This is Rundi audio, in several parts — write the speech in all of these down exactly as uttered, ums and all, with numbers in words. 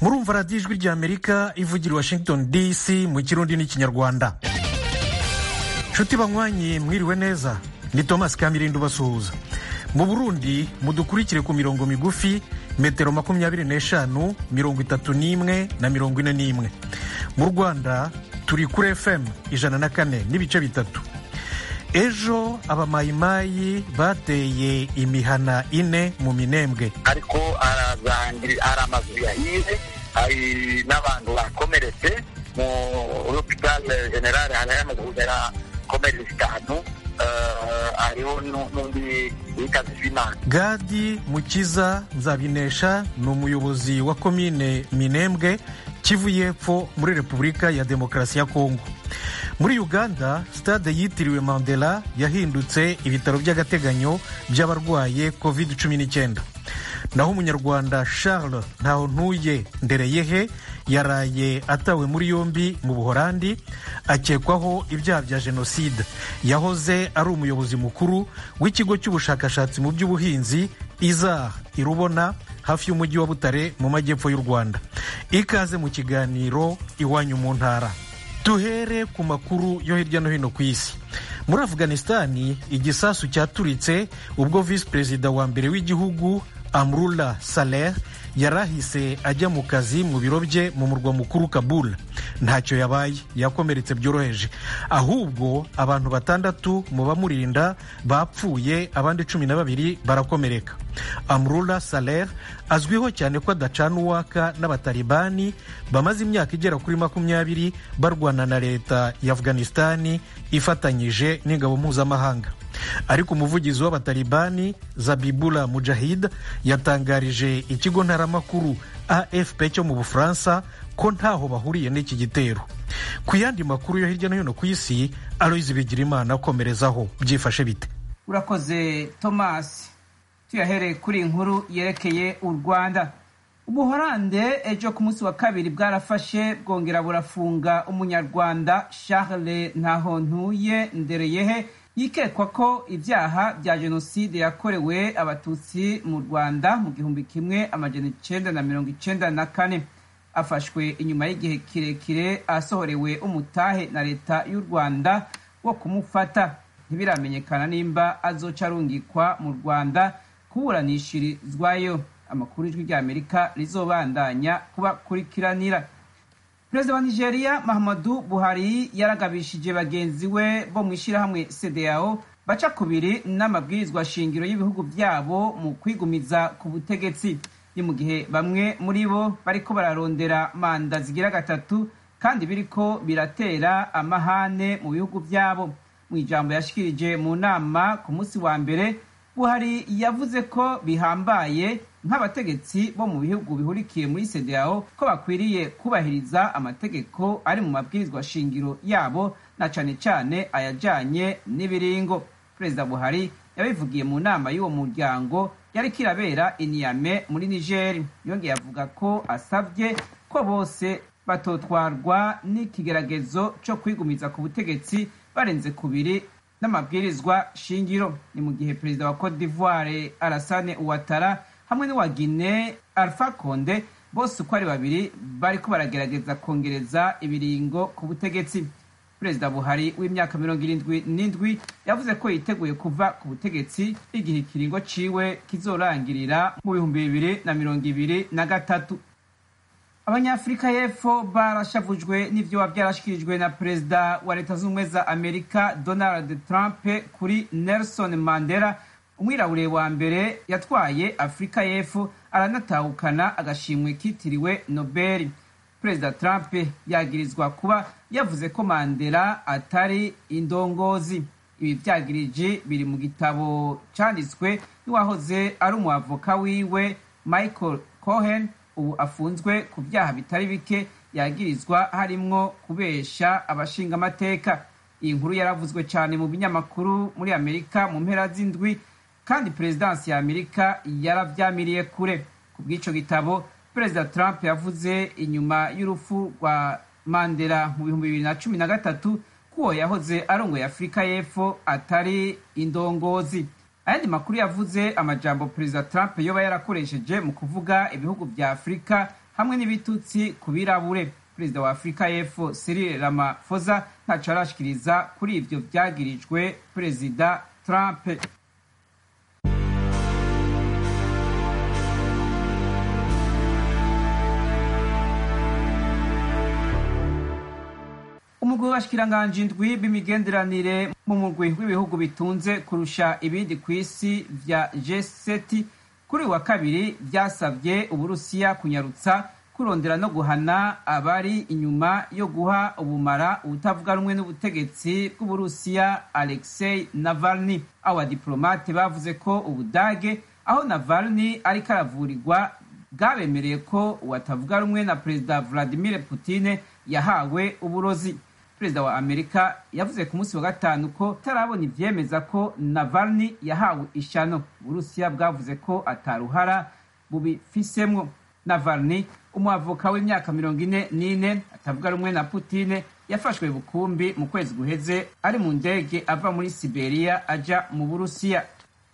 murumva radiyo ijwi ry'Amerika ivugira Washington D C mu kirundi n'ikinyarwanda. Nshuti banywanyi mwiriwe neza, ni Thomas Kamirindo basuhuza. Mu Burundi mudukurikire ku mirongo migufi metero makumyabiri n'eshanu, mirongo itatu n'imwe na mirongo ine n'imwe. Mu Rwanda turi kuri F M ijana na kane n'ibice bitatu. Ejo abamayimayi bateye imihana ine mu Minembwe, ariko aramazu yahiye, hari n'abantu bakomeretse mu hospital general, hari amazu komeretse itanu, hariho n'undi witavye Imana. Gadi Mukiza Nzabinesha ni umuyobozi wa komine Minembwe, Kivu y'Epfo muri Repubulika ya Demokarasi ya Kongo. Muri Uganda, stade yitiriwe Mandela yahindutse ibitaro by'agateganyo by'abarwaye covid cumi n'icyenda. Naho umunyarwanda Charles Ntahontuye Ndereyehe yaraye atawe muri yombi mu Buholandi, akekwaho ibyaha bya jenoside. Yahoze ari umuyobozi mukuru w'ikigo cy'ubushakashatsi mu by'ubuhinzi Izar Irubona hafi y'umujyi wa Butare mu majyepfo y'u Rwanda. Ikaze mu kiganiro Iwanyu mu Ntara. Tuhere ku makuru yo hirya no hino ku isi. Muri Afghanistani, igisasu cyaturitse ubwo vice perezida wa mbere w'igihugu Amrullah Saleh yarahise ajya mu kazi mu biro bye mu murwa mukuru Kabul. Ntacyo yabaye, yakomeretse byoroheje. Ahubwo abantu batandatu mu bamurinda bapfuye, abandi cumi na babiri barakomereka. Amrullah Saleh azwiho cyane ko adacana uwaka n'abatalibani bamaze imyaka igera kuri makumyabiri barwana na leta ya Afghanistani ifatanyije n'ingabo mpuzamahanga. Ariko umuvugizi w'abatalibani Zabibullah Mujahid yatangarije ikigo ntaramakuru A F P cyo mu Bufaransa ko ntaho bahuriye n'iki gitero. Ku yandi makuru yo hirya no hino ku isi, Aloys Bigirimana akomerezaho. Byifashe bite? Urakoze Thomas. Tuyahere kuri inkuru yerekeye u Rwanda. Ubuholande ejo ku munsi wa kabiri bwarafashe bwongera burafunga umunyarwanda Charles Ntahontuye Ndereyehe yikekwa ko ibyaha bya jenoside yakorewe abatutsi mu Rwanda mu gihumbi kimwe amajana icenda na mirongo icenda na kane. Afashwe inyuma y'igihe kirekire asohorewe umutahe na leta y'u Rwanda wo kumufata. Ntibiramenyekana nimba azoca arungikwa mu Rwanda kuburanishirizwayo. Amakuru y'ijwi ry'Amerika rizobandanya kubakurikiranira. Perezida wa Nigeria Muhammadu Buhari yaragabishije bagenzi we bo mu ishyirahamwe C D A O baca kubiri n'amabwirizwa shingiro y'ibihugu byabo mu kwigumiza ku butegetsi. Ni mu gihe bamwe muri bo bariko bararondera manda zigira gatatu kandi biriko biratera amahane mu bihugu byabo. Mu ijambo yashikirije mu nama ku munsi wa mbere, Buhari yavuze ko bihambaye nk'abategetsi bo mu bihugu bihurikiye muri C D A O ko bakwiriye kubahiriza amategeko ari mu mabwirizwa shingiro yabo, na cane cane ayajanye n'ibiringo. Perezida Buhari yabivugiye mu nama y'uwo muryango yari kirabera i Niamey muri Niger. Yongeye avuga ko asabye ko bose batotwarwa n'ikigeragezo cyo kwigumiza ku butegetsi barenze kubiri n'amabwirizwa shingiro. Ni mu gihe perezida wa Cote d'Ivoire Alassane Ouattara hamwe n'uwa Guinée Alpha Condé bose uko ari babiri bariko baragerageza kongereza ibiringo ku butegetsi. Perezida Buhari w'imyaka mirongo irindwi n'indwi yavuze ko yiteguye kuva ku butegetsi igihe ikiringo ciwe kizorangirira mu bihumbi bibiri na mirongo ibiri na gatatu. Abanyafrika y'Epfo barashavujwe n'ivyo byarashikirijwe na perezida wa Leta Zunze za Amerika Donald Trump kuri Nelson Mandela, umwirabure wa mbere yatwaye Afrika y'Epfo aranatahukana agashimwe kitiriwe Nobel. Perezida Trump yagirizwa kuba yavuze ko Mandela atari indongozi. Ibi byagirije biri mu gitabo canditswe n'uwahoze ari umwavoka wiwe Michael Cohen, ubu afunzwe ku byaha bitari bike yagirizwa harimwo kubesha abashinga amateka. Iyi nkuru yaravuzwe cyane mu binyamakuru muri Amerika mu mpera z'indwi, kandi perezidansi ya Amerika yaravyamiriye kure. Ku bw'ico gitabo, Perezida Trump yavuze inyuma y'urupfu rwa Mandela mu bihumbi bibiri na cumi na gatatu ko yahoze arongoye Afrika y'Epfo atari indongozi. Ayandi makuru yavuze amajambo Perezida Trump yoba yarakoresheje mu kuvuga ibihugu vya Afrika hamwe n'ibitutsi ku birabure. Perezida wa Afurika y'Epfo Cyril Ramaphosa ntaco arashikiriza kuri ivyo vyagirijwe Perezida Trump. Umugwi w'abashikiranganji indwi b'imigenderanire mu mugwi w'ibihugu bitunze kurusha ibindi kw'isi vya G seven kuri wa kabiri vyasavye Uburusiya kunyarutsa kurondera no guhana abari inyuma yo guha ubumara ubutavuga rumwe n'ubutegetsi bw'Uburusiya Alexei Navalny. Abo badiplomate bavuze ko Ubudage aho Navalny ariko aravurirwa bwabemereye ko uwatavuga rumwe na Perezida Vladimir Putin yahawe uburozi. Perezida wa Amerika yavuze ku munsi wa gatanu ko tarabona ivyemeza ko Navalny yahawe ishano. Uburusiya bwavuze ko ataruhara bubifisemwo. Navalny, umwavoka w'imyaka mirongo ine n'ine atavuga rumwe na Putin, yafashwe bukumbi mu kwezi guheze ari mu ndege ava muri Siberia aja mu Burusiya.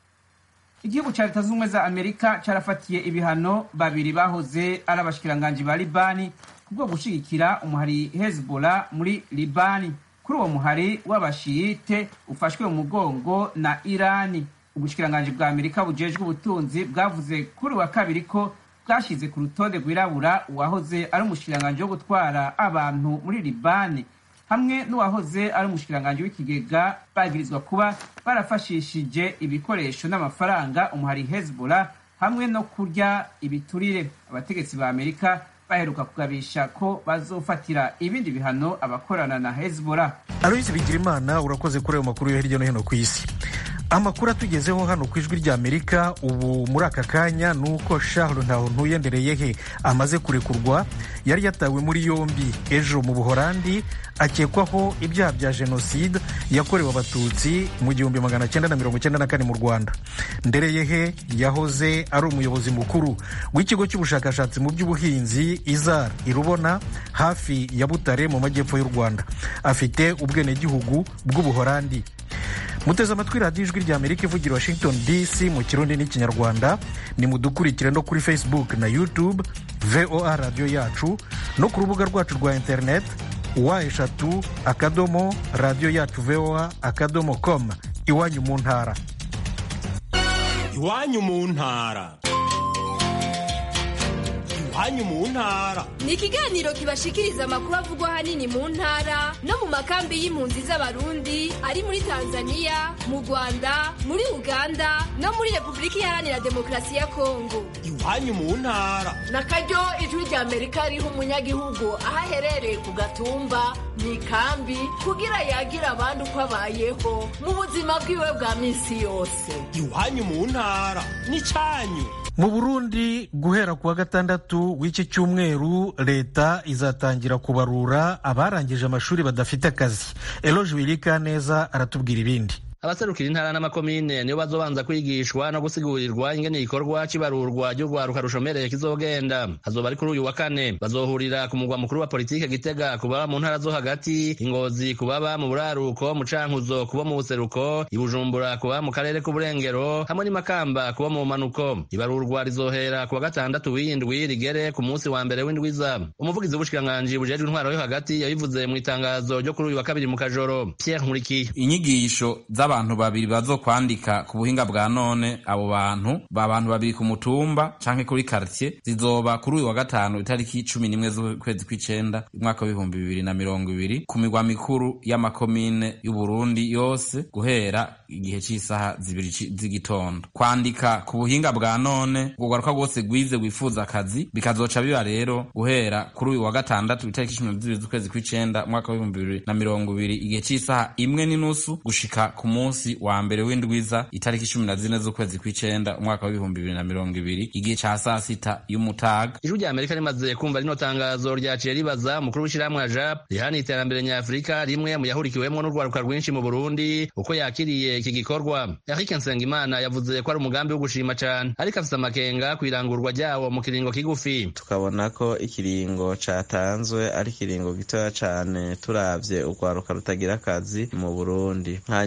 Igihugu ca Leta Zunze za Amerika carafatiye ibihano babiri bahoze ari abashikiranganji ba Libani kubwo gushigikira umuhari Hezbollah muri Libani. Kuri uwo muhari w'abashiyite ufashwe mu mugongo na Irani. Ubushikiranganji bwa Amerika bujejwe ubutunzi bwavuze kuri wa kabiri ko bwashize ku rutonde rwirabura uwahoze ari umushikiranganji wo gutwara abantu muri Libani hamwe n'uwahoze ari umushikiranganji w'ikigega bagirizwa kuba barafashishije ibikoresho n'amafaranga umuhari Hezbollah hamwe no kurya ibiturire. Abategetsi ba Amerika baheruka kugabisha ko bazofatira ibindi bihano abakorana na Hezbollah. Aloise Bigirimana, urakoze kuri ayo makuru yo hirya no hino ku isi. Amakuru atugezeho hano ku ijwi rya Amerika ubu muri aka kanya nuko Charles Ntawuntuyendereyehe amaze kurekurwa. Yari yatawe muri yombi ejo mu Buholandi akekwaho ibyaha bya jenoside yakorewe abatutsi mu gihumbi magana cyenda na mirongo cyenda na kane mu Rwanda. Ndereyehe yahoze ari umuyobozi mukuru w'ikigo cy'ubushakashatsi mu by'ubuhinzi Izar Irubona hafi ya Butare mu majyepfo y'u Rwanda. Afite ubwenegihugu bw'Ubuholandi. Muteze amatwi radiyo ijwi rya Amerika ivugira Washington D C mu Kirundi n'Ikinyarwanda. Ni mudukurikire no kuri Facebook na YouTube V O A radio yacu no ku rubuga rwacu rwa internet wa eshatu akadomo radio yacu V O A akadomo com. Iwanyu mu ntara. Iwanyu mu ntara. Iwanyu mu ntara ni ikiganiro kibashikiriza amakuru avugwa hanini mu ntara no mu makambi y'impunzi z'abarundi ari muri Tanzania, mu Rwanda, muri Uganda no muri Repubulika Iharanira Demokarasi ya Kongo. Iwanyu mu ntara na karyo ijwi rya Amerika riha umunyagihugu aho aherereye ku gatumba mu ikambi kugira yagira abandi uko abayeho mu buzima bwiwe bwa minsi yose. Iwanyu mu ntara ni cyanyu. Mu Burundi guhera kuwa gatandatu w'iki cyumweru leta izatangira kubarura abarangije amashuri badafite akazi. Eloge Wilikaneza aratubwira ibindi. Abaserukira intara n'amakomine niyo bazobanza kwigishwa no gusigurirwa ingene igikorwa cy'ibarurwa ry'urwaruka rushomereye kizogenda. Hazoba ari kuri uyu wa kane. Bazohurira ku mugwa mukuru wa politike Gitega kuba mu ntara zo hagati, Ingozi kubaba mu buraruko, mu Cankuzo kuba mu buseruko, Ibujumbura kuba mu karere k'uburengero, hamwe ni Makamba kuba mu manuko. Ibarurwa rizohera kuwa gatandatu w'indwi rigere ku munsi wa mbere w'indwiza. Umuvugizi w'ubushikiranganji bujejwe intwaro yo hagati yabivuze mu itangazo ryo kuri uyu wa kabiri mu Kajoro. Pierre Nkurikiye. Inyigisho abantu babiri bazokwandika ku buhinga bwa none, abo bantu babantu babiri ku mutumba canke kuri quartier, zizoba kuri uyu wa gatanu itariki cumi n'imwe z'ukwezi kw'icenda umwaka w'ibihumbi bibiri na mirongo ibiri ku migwa mikuru y'amakomine y'u Burundi yose guhera igihe c'isaha zibiri z'igitondo. Kwandika ku buhinga bwa none ugaruka rwose gwize wifuza akazi bikazoca biba rero guhera kuri uyu wa gatandatu itariki cumi na zibiri z'ukwezi kw'icenda umwaka w'ibihumbi bibiri na mirongo ibiri igihe c'isaha imwe n'inusu gushika ku munsi wa mbere w'indwiza itariki cumi na zine z'ukwezi kw'icenda umwaka w'ibihumbi bibiri na mirongo ibiri igihe ca saa sita y'umutaga. Ijwi rya Amerika rimaze kumva rino tangazo ryaciye ribaza umukuru w'ishirahamwe Ajab rihana iterambere nyafurika rimwe mu yahurikiwemwo n'urwaruka rwinshi mu Burundi uko yakiriye iki gikorwa. Eric Nsengimana yavuze ko ari umugambi wo gushima cane ariko afise amakenga kwirangurwa ryawo mu kiringo kigufi. Tukabona ko ikiringo catanzwe ari kiringo gitoya cane turavye urwaruka rutagira akazi mu Burundi. Hanyuma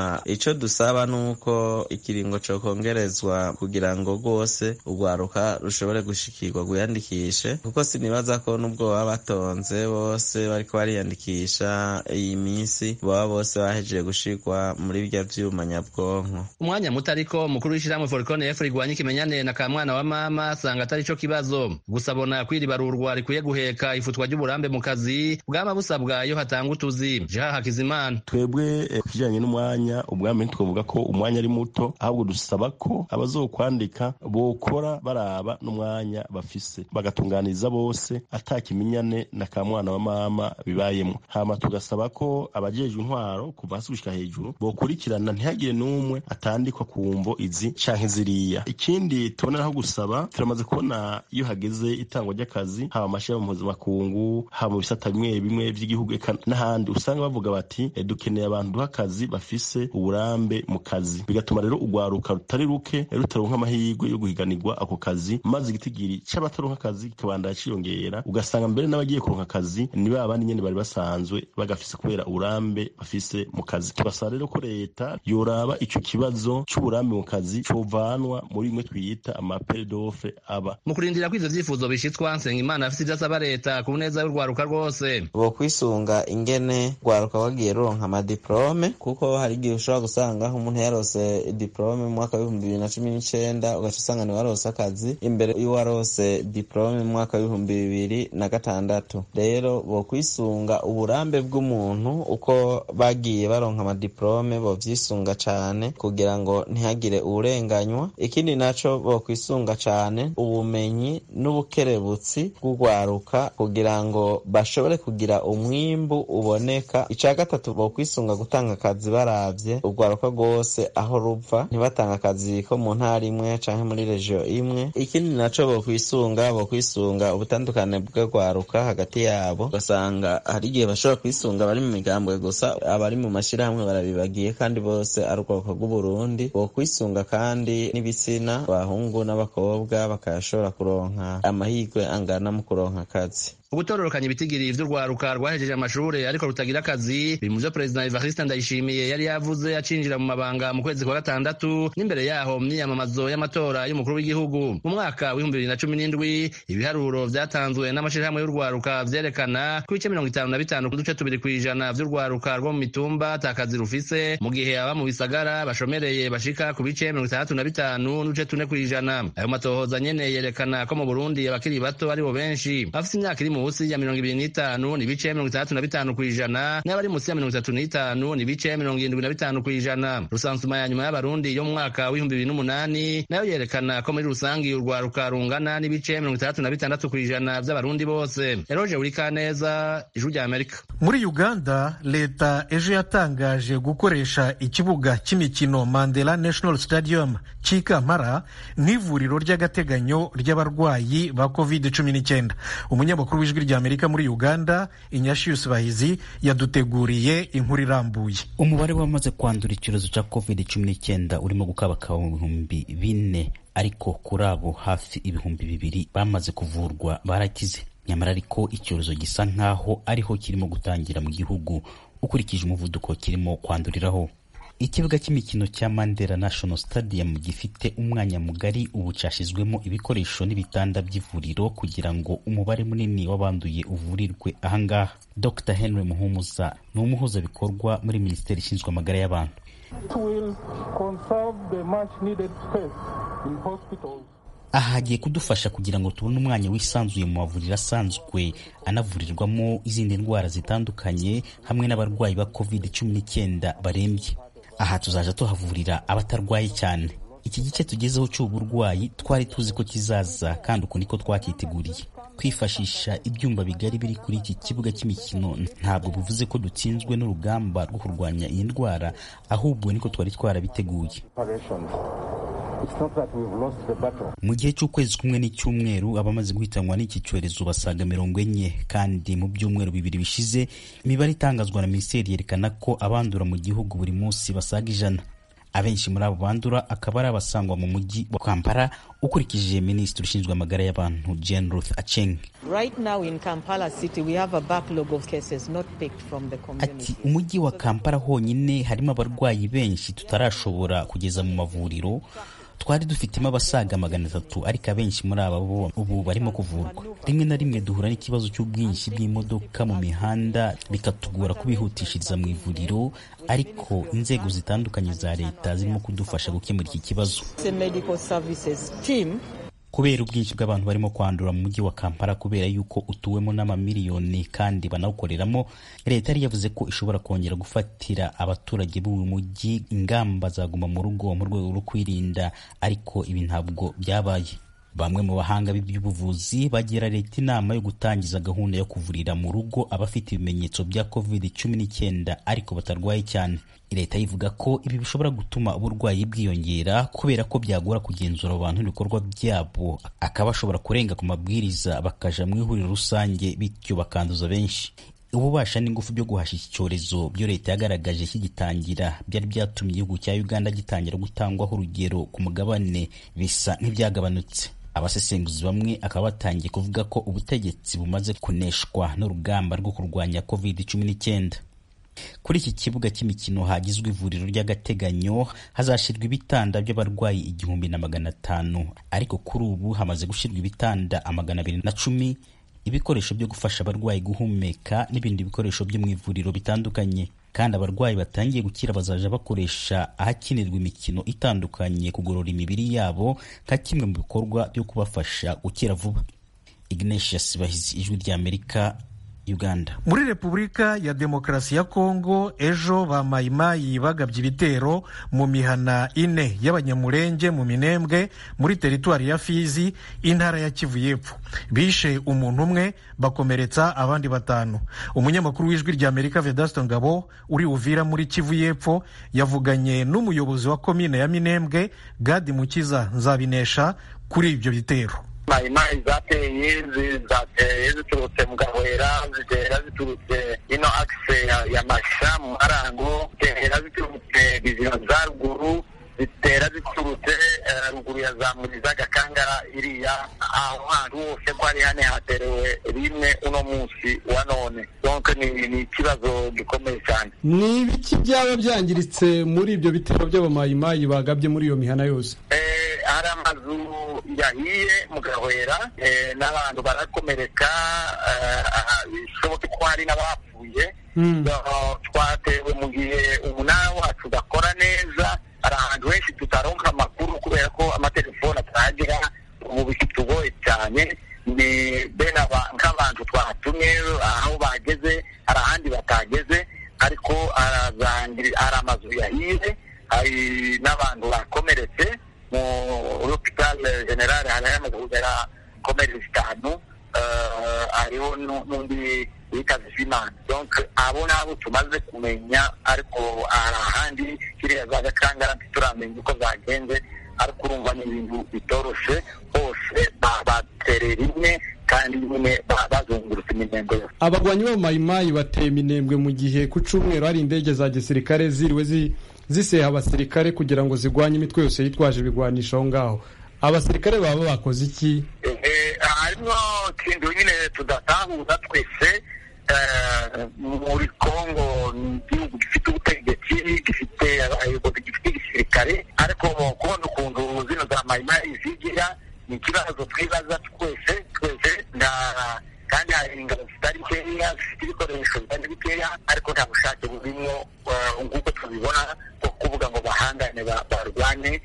hama ico dusaba nuko ikiringo co kongerezwa kugira ngo rwose urwaruka rushobore gushikirwa gwiyandikishe, kuko sinibaza ko nubwo baba batonze bose bariko bariyandikisha iyi minsi baba bose bahejeje gushirwa muri bya vyuma nyabwonko. Umwanya muto ariko mukuru w'ishirahamwe Forcon F rigwanya ikimenyane na kamwana wa mama asanga atari co kibazo, gusa abona kwiribarurwa rikwiye guheka ifutwa ry'uburambe mu kazi bwama busabwa iyo hatanga utuzi. Jean Hakizimana: twebwe kijanye n'umwanya ubwambe twovuga ko umwanya ari muto, ahubwo dusaba ko abazokwandika bokora baraba n'umwanya bafise bagatunganiza bose atakimenyane na kamwana wa mama bibayemo. Hama tugasaba ko abajejwe intwaro kuva hasi gushika hejuru bokurikirana ntihagire n'umwe atandikwa ku mvo izi canke ziriya. Ikindi tuboneraho gusaba, turamaze kubona iyo hageze itangwa ry'akazi haba amashirahamwe mpuzamakungu haba mu bisata bimwe bimwe vy'igihugu n'ahandi usanga bavuga bati e, dukeneye abantu duha akazi bafise uburambe mu kazi, bigatuma rero urwaruka rutari ruke rutaronka amahirwe yo guhiganirwa ako kazi, maze igitigiri c'abataronka akazi kikabandanya ciyongera, ugasanga mbere n'abagiye kuronka akazi ni ba bandi nyene bari basanzwe bagafise kubera uburambe bafise mu kazi. Tubasaba rero ko leta yoraba ico kibazo c'uburambe mu kazi covanwa muri imwe twiyita amapere d'offre aba. Mu kurindira ko ivyo vyifuzo bishitswa, Nsengimana afise ivyo asaba leta ku neza y'urwaruka rwose. Bo kwisunga ingene rwaruka wagiye ruronka amadiplome, kuko hari igihe ushobora gusanga umuntu yarose diplome mu mwaka w'ibihumbi bibiri na cumi n'icenda ugaca usanga ni warose akazi imbere y'uwarose diplome mu mwaka w'ibihumbi bibiri na gatandatu. Rero bo kwisunga uburambe bw'umuntu uko bagiye baronka amadiplome, bo vyisunga cane kugira ngo ntihagire uburenganywa. Ikindi naco bo kwisunga cane ubumenyi n'ubukerebutsi bw'urwaruka kugira ngo bashobore kugira umwimbu uboneka. Ica gatatu bo kwisunga gutanga akazi baravye urwaruka rwose aho ruva, ntibatanga akazi ko mu ntara imwe canke muri regio imwe. Ikindi naco bo kwisunga bo kwisunga ubutandukane bw'urwaruka hagati yabo, ugasanga hari igihe bashobora kwisunga bari mu migambwe gusa, abari mu mashirahamwe barabibagiye kandi bose ari urwaruka rw'Uburundi. Bo kwisunga kandi n'ibitsina, abahungu n'abakobwa bakayashobora kuronka amahirwe angana mu kuronka akazi. Ubutororokanya ibitigiri vy'urwaruka rwahejeje amashure ariko rutagira akazi biri mu vyo Perezida Evariste Ndayishimiye yari yavuze acinjira mu mabanga mu kwezi kwa gatandatu n'imbere yaho mu myiyamamazo y'amatora y'umukuru w'igihugu. Mu mwaka w'ibihumbi bibiri na cumi n'indwi ibiharuro vyatanzwe n'amashirahamwe y'urwaruka vyerekana ko ibice mirongo itanu na bitanu kuduce tubiri kw'ijana vy'urwaruka rwo mu mitumba atakazi rufise, mu gihe aba mu bisagara bashomereye bashika ku bice mirongo itandatu na bitanu n'uduce tune kw'ijana. Ayo matohoza nyene yerekana ko mu Burundi abakiri bato aribo benshi, bafise imyaka iri musi ya mirongo ibiri n'itanu ni bice mirongo itandatu na bitanu kw'ijana, n'abari musi ya mirongo itatu n'itanu ni bice mirongo irindwi na bitanu kw'ijana. Rusansuma ya nyuma y'abarundi yo mu mwaka w'ibihumbi bibiri n'umunani nayo yerekana ko muri rusangi urwaruka rungana n'ibice mirongo itandatu na bitandatu kw'ijana vy'abarundi bose. Eroje Urikaneza, Ijwi rya Amerika. Muri Uganda leta ejo yatangaje gukoresha ikibuga cy'imikino Mandela National Stadium cy'Ikampala nk'ivuriro ry'agateganyo ry'abarwayi ba covid cumi n'icyenda. Umunyamakuru w'Ijwi rya Amerika muri Uganda Inyashius Bahizi yaduteguriye inkuru irambuye. Umubare wamaze kwandura icyorezo cya covid cumi n'icyenda urimo gukabakaba mu bihumbi bine, ariko kuri abo hafi ibihumbi bibiri bamaze kuvurwa barakize. Nyamara ariko icyorezo gisa nkaho ariho kirimo gutangira mu gihugu ukurikije umuvuduko kirimo kwanduriraho. Ikibuga cy'imikino cya Mandela National Stadium gifite umwanya mugari, ubu cyashizwemo ibikoresho n'ibitanda by'ivuriro kugira ngo umubare munini w'abanduye uvurirwe ahangaha. Doctor Henry Muhumuza ni umuhuza bikorwa muri Minisiteri ishinzwe amagara y'abantu. Aha hagiye kudufasha kugira ngo tubone umwanya wisanzuye mu mavuriro asanzwe anavurirwamo izindi ndwara zitandukanye hamwe n'abarwayi ba covid cumi n'icyenda barembye. Aha tuzaja tuhavurira abatarwaye cyane. Iki gice tugezeho cy'uburwayi twari tuzi ko kizaza, kandi uko niko twakiteguriye. Kwifashisha ibyumba bigari biri kuri iki kibuga cy'imikino ntabwo bivuze ko dutsinzwe n'urugamba rwo kurwanya iyi ndwara, ahubwo niko twari twarabiteguye. Mu gihe cy'ukwezi kumwe n'icyumweru abamaze guhitanwa n'iki cyorezo basaga mirongo enye, kandi mu byumweru bibiri bishize imibare itangazwa na Minisiteri yerekana ko abandura mu gihugu buri munsi basaga ijana. abenshi muri abo bandura akaba ari abasangwa mu mujyi wa Kampala, ukurikije minisitiri ushinzwe amagara y'abantu Jane Ruth Aceng. Right now in Kampala city we have a backlog of cases not picked from the community. Ati umujyi wa Kampala honyine harimo abarwayi benshi tutarashobora kugeza mu mavuriro. Twari dufitemo abasaga magana atatu ariko abenshi muri aba ubu barimo kuvurwa. Rimwe na rimwe duhura n'ikibazo cy'ubwinshi bw'imodoka mu mihanda bikatugora kubihutishiriza mu ivuriro, ariko inzego zitandukanye za leta zirimo kudufasha gukemura iki kibazo. Medical services team kubera ubwinshi bw'abantu barimo kwandura mu mujyi wa Kampala kubera yuko utuwemo n'amamiliyoni kandi banawukoreramo, leta yari yavuze ko ishobora kongera gufatira abaturage b'uyu mujyi ingamba zaguma mu rugo mu rwego rwo kwirinda, ariko ibi ntabwo byabaye. Bamwe mu bahanga b'iby'ubuvuzi bagira leta inama yo gutangiza gahunda yo kuvurira mu rugo abafite ibimenyetso bya covid cumi n'icyenda ariko batarwaye cyane. Leta ivuga ko ibi bishobora gutuma uburwayi bwiyongera kubera ko byagora kugenzura abantu n'ibikorwa byabo, akaba ashobora kurenga ku mabwiriza bakaja mu ihuriro rusange bityo bakanduza benshi. Ububasha n'ingufu byo guhasha iki cyorezo byo leta yagaragaje kigitangira byari byatumye igihugu cya Uganda gitangira gutangwaho urugero ku mugabane bisa nk'ibyagabanutse. Abasesenguzi bamwe akaba batangiye kuvuga ko ubutegetsi bumaze kuneshwa n'urugamba rwo kurwanya covid cumi n'icyenda. Kuri iki kibuga cy'imikino hagizwe ivuriro ry'agateganyo hazashirwa ibitanda by'abarwayi igihumbi na magana atanu, ariko kuri ubu hamaze gushirwa ibitanda amagana abiri na cumi, ibikoresho byo gufasha abarwayi guhumeka n'ibindi bikoresho byo mu ivuriro bitandukanye. Kandi abarwayi batangiye gukira bazaja bakoresha ahakinirwa imikino itandukanye kugorora imibiri yabo nka kimwe mu bikorwa byo kubafasha gukira vuba. Ignatius Bahizi, Ijwi ry'Amerika, Uganda. Muri Repubulika ya Demokarasi ya Kongo ejo ba mayimayi bagabye ibitero mu mihana ine y'abanyamurenge mu Minembwe muri teritwari ya Fizi, intara ya Kivu y'Epfo. Bishe umuntu umwe bakomeretsa abandi batanu. Umunyamakuru w'Ijwi ry'Amerika Vedasto Ngabo uri Uvira muri Kivu y'Epfo yavuganye n'umuyobozi wa komine ya Minembwe Gadi Mukiza Nzabinesha kuri ibyo bitero. Mayimayi zateye zateye ziturutse mu Gahwera, zitera ziturutse ino akise ya Masha mu Marango, zitera ziturutse bizina za ruguru, zitera ziturutse ruguru ya Zamuriza Gakangara iriya, aho hantu hose ko ari hane haterewe rimwe uno munsi wa none. Donc ni ikibazo gikomeye cyane. Ni ibiki byaba byangiritse muri ibyo bitero by'abamayimayi bagabye muri iyo mihana yose? Eh hari amazu yahiye mu Gahwera, n'abantu barakomereka, bishoboke ko hari n'abapfuye. Twatewe mu gihe umunara wacu udakora neza, hari ahantu henshi tutaronka amakuru kubera ko amatelefone ataragira, ubu bikitugoye cyane. Ni bene nk'abantu twatumye aho bageze hari ahandi batageze, ariko hari amazu yahiye, hari n'abantu bakomeretse mu hospital general hari amaze kugera komere zitanu, hariho n'undi witaze Imana. Donc abo nabo tumaze kumenya, ariko hari ahandi kiriya za Gakangara ntituramenya uko zagenze, ariko urumva ni ibintu bitoroshe, bose baterera rimwe kandi nyine bazungurutse Minembwe yose. Abagwanyi b'amayimayi bateye Minembwe mu gihe ku cyumweru hari indege za gisirikare ziriwe zi ziseha abasirikare kugira ngo zigwanye imitwe yose yitwaje ibigwanisha aho ngaho. Abasirikare baba bakoze iki? Eh harimo kintu nyine tudatahuza twese. Muri Kongo igihugu gifite ubutegetsi, gifite abayobozi, gifite igisirikare, ariko kubona ukuntu zino za mayimayi zigira ni ikibazo twibaza twese twese kandi hari ingabo zitari nkeya, zifite ibikoresho bitari bikeya, ariko nta bushake burimo nk'uko tubibona bwo kuvuga ngo bahangane barwane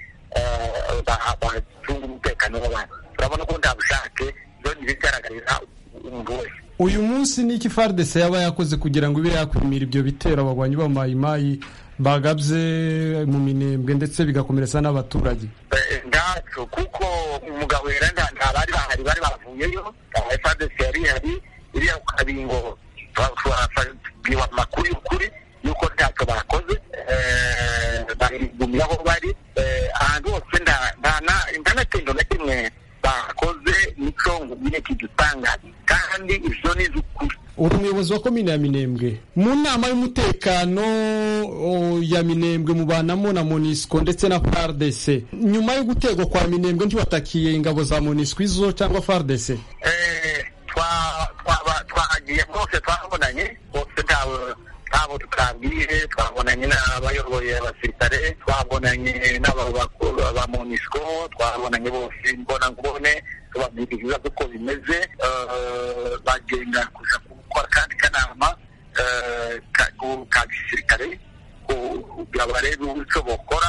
bacunga umutekano w'abantu. Turabona ko nta bushake, ibyo ntibigaragarira umuntu wese. Uyu munsi ni iki F A R D C yaba yakoze kugira ngo ibe yakwimira ibyo bitero abagwanyi b'amayimayi bagabye mu Minembwe ndetse bigakomeretsa n'abaturage? Ndaco kuko mu Gahwera nta bari bahari, bari bavuyeyo. F A R D C yari hari iriya Kabingo, twabiwa amakuru y'ukuri yuko ntacyo bakoze, barigumye aho bari. Ahantu hose nta kintu na kimwe bakoze nico ngo nyine kidutangaza, kandi ivyo ni ukuri. Uri umuyobozi wa komine ya Minembwe, mu nama y'umutekano ya Minembwe mubanamo na Monisco ndetse na F A R D C, nyuma yo gutegwa kwa Minembwe ntiwatakiye ingabo za Monisco izo cyangwa F A R D C? Eh, twa twa twagiye bose twabonanye bose ntawe abo tukabwiye, twabonanye n'abayoboye abasirikare, twabonanye n'abakuru ba Monisco, twabonanye bose mbona ngubone tubabwira ibibazo uko bimeze, bagenda kuja gukora kandi kanama ka gisirikare kugira barebe icyo bokora,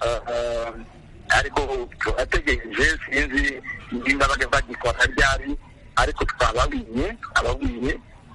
ariko turategereje sinzi nimba bagikora ryari, ariko twababwiye twababwiye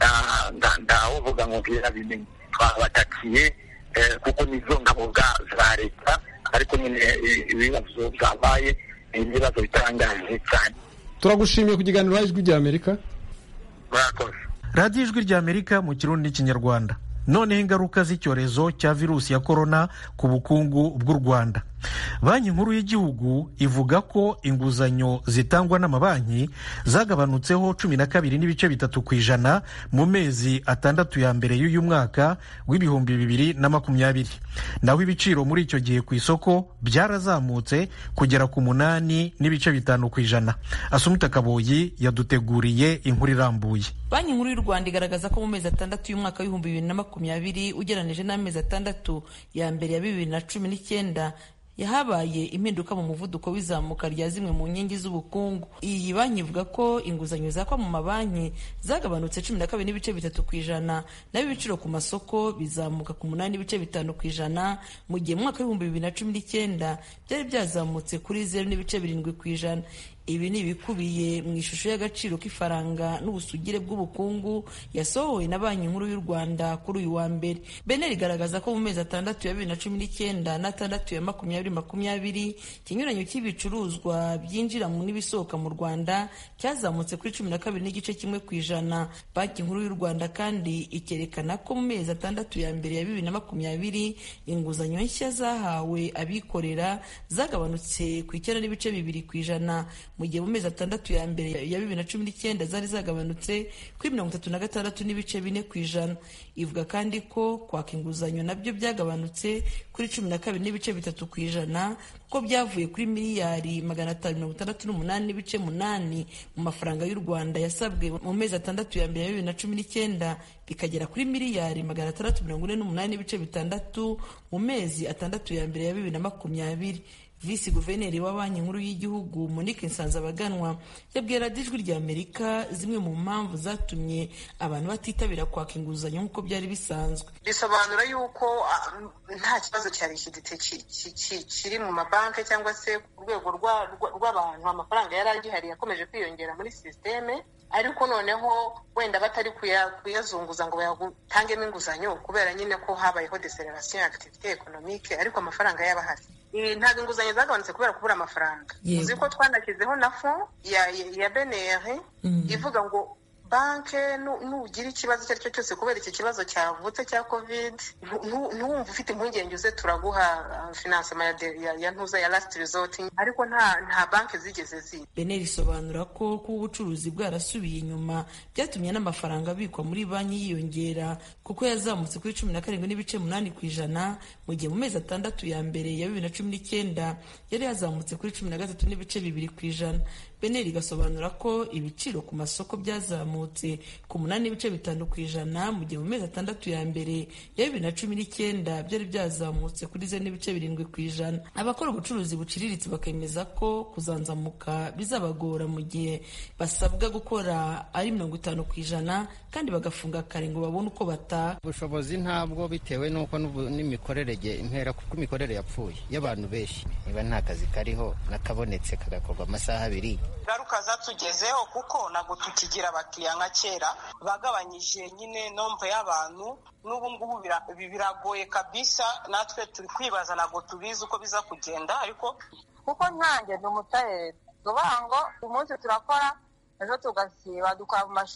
ndaho vuga ngo birabimenye twabatakiye kuko nizo ngabo za leta, ariko nyine ibibazo byabaye ibibazo bitangaje cyane. Turagushimiye ku kiganiro Ijwi rya Amerika. Murakoze. radiyo Ijwi rya Amerika mu Kirundi n'Ikinyarwanda. Noneho ingaruka z'icyorezo cya virusi ya korona ku bukungu bw'u Rwanda. Banki Nkuru y'Igihugu ivuga ko inguzanyo zitangwa n'amabanki zagabanutseho cumi na kabiri n'ibice bitatu ku ijana mu mezi atandatu ya mbere y'uyu mwaka w'ibihumbi bibiri na makumyabiri. Naho ibiciro muri icyo gihe ku isoko byarazamutse kugera ku munani n'ibice bitanu ku ijana. Asumita Kaboyi yaduteguriye inkuru irambuye. Banki Nkuru y'u Rwanda igaragaza ko mu mezi atandatu y'umwaka w'ibihumbi bibiri na makumyabiri ugereranije n'amezi atandatu ya mbere ya bibiri na cumi n'icyenda yahabaye impinduka mu muvuduko w'izamuka rya zimwe mu nkingi z'ubukungu. Iyi banki ivuga ko inguzanyo zakwa mu mabanki zagabanutse cumi na kabiri n'ibice bitatu ku ijana, naho ibiciro ku masoko bizamuka ku munani n'ibice bitanu ku ijana, mu gihe mu mwaka w'ibihumbi bibiri na cumi n'icyenda byari byazamutse kuri zeru n'ibice birindwi ku ijana. Ibi ni ibikubiye mu ishusho y'agaciro k'ifaranga n'ubusugire bw'ubukungu yasohowe na Banki Nkuru y'u Rwanda kuri uyu wa mbere. Beneri igaragaza ko mu mezi atandatu ya bibiri na cumi n'icyenda n'atandatu ya makumyabiri makumyabiri ikinyuranyo cy'ibicuruzwa byinjira mu n'ibisohoka mu Rwanda cyazamutse kuri cumi na kabiri n'igice kimwe ku ijana. Banki Nkuru y'u Rwanda kandi ikerekana ko mu mezi atandatu ya mbere ya bibiri na makumyabiri inguzanyo nshya zahawe abikorera zagabanutse ku icyenda n'ibice bibiri ku ijana, mu gihe mu mezi atandatu ya mbere ya bibiri na cumi n'icyenda zari zagabanutse kuri mirongo itatu na gatandatu n'ibice bine ku ijana. Ivuga kandi ko kwaka inguzanyo nabyo byagabanutse kuri cumi na kabiri n'ibice bitatu ku ijana, kuko byavuye kuri miliyari magana atanu mirongo itandatu n'umunani n'ibice munani mu mafaranga y'u Rwanda yasabwe mu mezi atandatu ya mbere ya bibiri na cumi n'icyenda bikagera kuri miliyari magana atandatu mirongo ine n'umunani n'ibice bitandatu mu mezi atandatu ya mbere ya bibiri na makumyabiri. Visi Guverineri wa Banki Nkuru y'Igihugu Monique Nsanzabaganwa yabwiye radiyo Ijwi rya Amerika zimwe mu mpamvu zatumye abantu batitabira kwaka inguzanyo nk'uko byari bisanzwe. Bisobanura yuko nta kibazo cya likidite kiri mu mabanki cyangwa se ku rwego rw'abantu, amafaranga yari agihari yakomeje kwiyongera muri sisiteme, ariko noneho wenda batari kuyazunguza ngo bayatangemo inguzanyo kubera nyine ko habayeho deceleration ya activité économique, ariko amafaranga yaba ahari. Ntabwo inguzanyo zagabanutse kubera kubura amafaranga. Uzi ko twanashyizeho na fond ya ya B N R ivuga ngo banke nugira ikibazo icyo ari cyo cyose kubera iki kibazo cyavutse cya covid ntuwumva ufite impungenge uze turaguha financement ya ntuza ya last resort, ariko nta nta banke zigeze zi. Beneri isobanura ko kuba ubucuruzi bwarasubiye inyuma byatumye n'amafaranga abikwa muri banki yiyongera, kuko yazamutse kuri cumi na karindwi n'ibice munani ku ijana mu gihe mu mezi atandatu ya mbere ya bibiri na cumi n'icyenda yari yazamutse kuri cumi na gatatu n'ibice bibiri ku ijana. Beneri igasobanura ko ibiciro ku masoko byazamutse ku munani n'ibice bitanu ku ijana mu gihe mu mezi atandatu ya mbere ya bibiri na cumi n'icyenda byari byazamutse kuri zeru n'ibice birindwi ku ijana. Abakora ubucuruzi buciriritse bakemeza ko kuzanzamuka bizabagora mu gihe basabwa gukora ari mirongo itanu ku ijana kandi bagafunga kare ngo babone uko bataha. Ubushobozi ntabwo bitewe n'uko n'imikorere impera kuko imikorere yapfuye y'abantu benshi, niba nta kazi kariho nakabonetse kagakorwa amasaha abiri. Garuka zatugezeho kuko nago tukigira abakiriya nka kera, bagabanyije nyine nombre y'abantu, n'ubu ngubu biragoye kabisa. Natwe turi kwibaza nago tubizi uko biza kugenda, ariko kuko ntange ni umutayeri tuvuga ngo umunsi turakora ejo tugasiba dukora mu mashuri,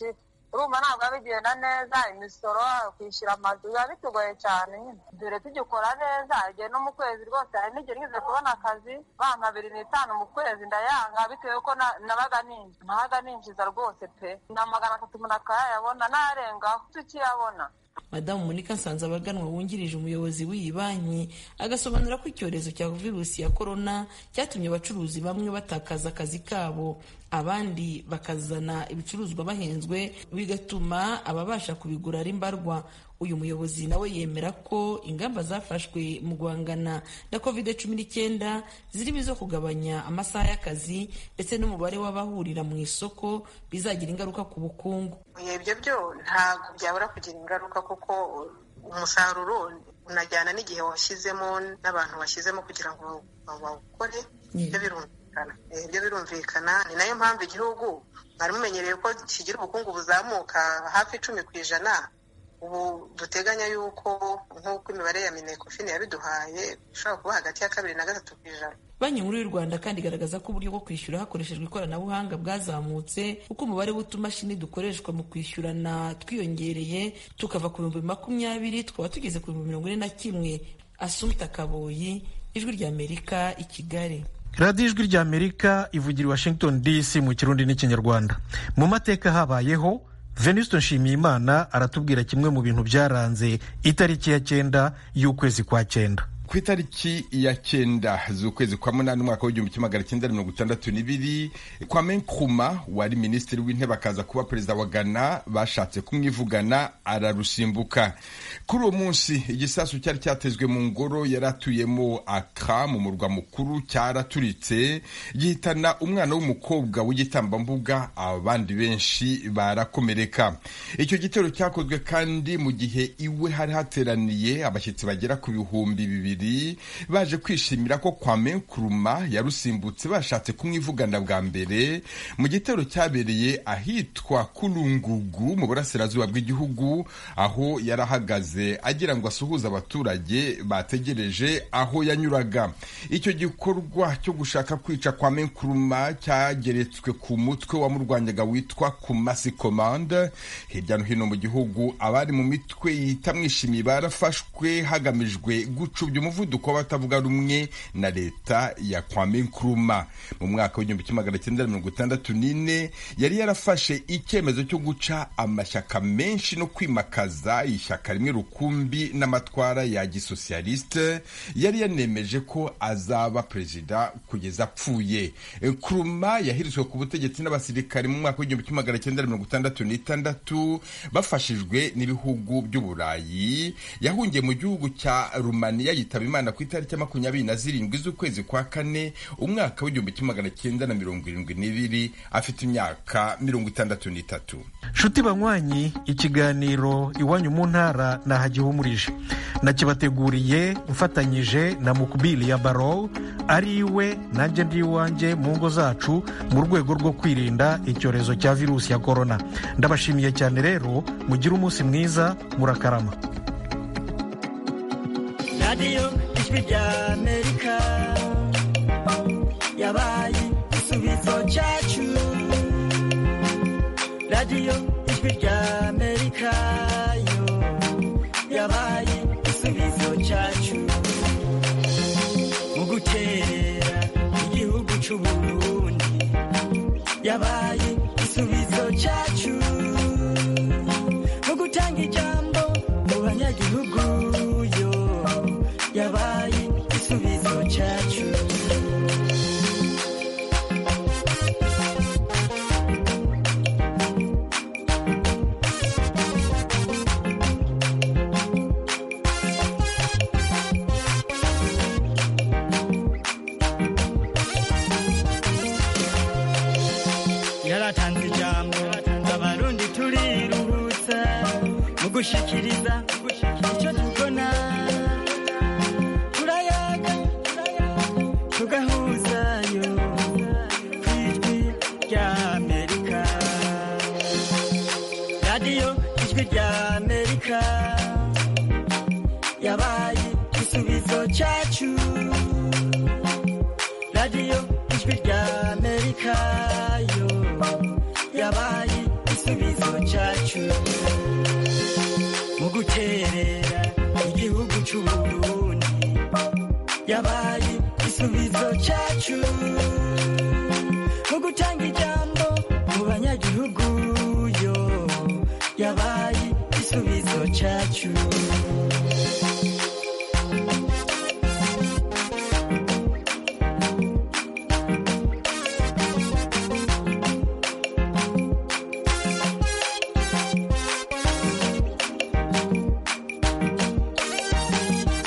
urumva ntabwo bigenda neza, imisoro kwishyura amazu biba bitugoye cyane nyine. Dore tugikora neza igihe no mu kwezi rwose hari n'igihe ngize kubona akazi bampa abiri n'itanu mu kwezi ndayanga bitewe ko nabaga ninjiza nabaga ninjiza rwose pe na magana atatu umuntu akayabona narengaho tukiyabona. Madamu Monica Nsanzabaganwa wungirije umuyobozi w'iyi banki agasobanura ko icyorezo cya virusi ya korona cyatumye abacuruzi bamwe batakaza akazi kabo, abandi bakazana ibicuruzwa bahenzwe bigatuma ababasha kubigura ari mbarwa. Uyu muyobozi nawe yemera ko ingamba zafashwe mu guhangana na covid cumi n'icyenda zirimo izo kugabanya amasaha y'akazi ndetse n'umubare w'abahurira mu isoko bizagira ingaruka ku bukungu. Ibyo byo ntabwo byabura kugira ingaruka kuko umusaruro unajyana n'igihe washyizemo n'abantu washyizemo kugira ngo bawukore. Ibyo birumvikana ibyo birumvikana ni nayo mpamvu igihugu mwari mumenyereye ko kigira ubukungu buzamuka hafi icumi ku ijana. Ubu duteganya yuko nk'uko imibare ya Minecofin yabiduhaye ishobora kuba hagati ya kabiri na gatatu ku ijana. Banki Nkuru y'u Rwanda kandi igaragaza ko uburyo bwo kwishyura hakoreshejwe ikoranabuhanga bwazamutse kuko umubare w'utumashini dukoreshwa mu kwishyurana twiyongereye tukava ku bihumbi makumyabiri tukaba tugeze ku bihumbi mirongo ine na kimwe. Assumpta Kaboyi, Ijwi ry'Amerika, i Kigali. radiyo Ijwi ry'Amerika ivugira i Washington D C mu Kirundi n'Ikinyarwanda. Mu mateka habayeho, Venuste Nshimiyimana aratubwira kimwe mu bintu byaranze itariki ya cyenda y'ukwezi kwa cyenda. Ku itariki ya cyenda z'ukwezi kwa munani umwaka w'igihumbi kimwe magana cyenda mirongo itandatu n'ibiri, Kwame Nkrumah wari minisitiri w'intebe akaza kuba perezida wa Ghana bashatse kumwivugana ararusimbuka. Kuri uwo munsi igisasu cyari cyatezwe mu ngoro yaratuyemo Accra mu murwa mukuru cyaraturitse gihitana umwana w'umukobwa w'igitambambuga, abandi benshi barakomereka. Icyo gitero cyakozwe kandi mu gihe iwe hari hateraniye abashyitsi bagera ku bihumbi bibiri baje kwishimira ko Kwame Nkrumah yarusimbutse bashatse kumwivugana bwa mbere mu gitero cyabereye ahitwa Kulungugu mu burasirazuba bw'igihugu, aho yarahagaze agira ngo asuhuze abaturage bategereje aho yanyuraga. Icyo gikorwa cyo gushaka kwica Kwame Nkrumah cyageretswe ku mutwe wamurwanyaga witwa Kumasi Command. Hirya no hino mu gihugu abari mu mitwe yita mwishimiye barafashwe hagamijwe gucubya umuvuduko w'abatavuga rumwe na leta ya Kwame Nkrumah. Mu mwaka w'igihumbi kimwe magana cyenda mirongo itandatu n'ine yari yarafashe icyemezo cyo guca amashyaka menshi no kwimakaza ishyaka rimwe rukumbi n'amatwara ya gisosialiste. Yari yanemeje ko azaba perezida kugeza apfuye. Nkrumah yahirizwe ku butegetsi n'abasirikari mu mwaka w'igihumbi kimwe magana cyenda mirongo itandatu n'itandatu bafashijwe n'ibihugu by'Uburayi. Yahungiye mu gihugu cya Rumaniya yitaba Imana ku itariki ya makumyabiri na zirindwi z'ukwezi kwa kane umwaka w'igihumbi kimwe magana cyenda na mirongo irindwi n'ibiri afite imyaka mirongo itandatu n'itatu. Nshuti banywanyi, ikiganiro Iwanyu mu Ntara nahagihumurije, nakibateguriye mfatanyije na Mukubili ya Baro, ari iwe nanjye ndi iwanjye mu ngo zacu mu rwego rwo kwirinda icyorezo cya virusi ya korona. Ndabashimiye cyane rero, mugire umunsi mwiza, murakarama. Radio Ijwi ry'Amerika yabaye igisubizo cyacu. Radio Ijwi ry'Amerika yo yabaye igisubizo cyacu mu gutera igihugu cy'u Burundi. Yabaye igisubizo cyacu mu gutanga ijambo mu banyagihugu yo yabaye igisubizo cyacu. Yaratanze ijambo abarundi turiruhutsa mu gushikiriza icyo tubona. Turayaga tugahuzayo ku Ijwi ry'Amerika. Radio Ijwi ry'Amerika yabaye igisubizo cyacu. Radio Ijwi ry'Amerika yo yabaye igisubizo cyacu. c'uburundi yabaye igisubizo cyacu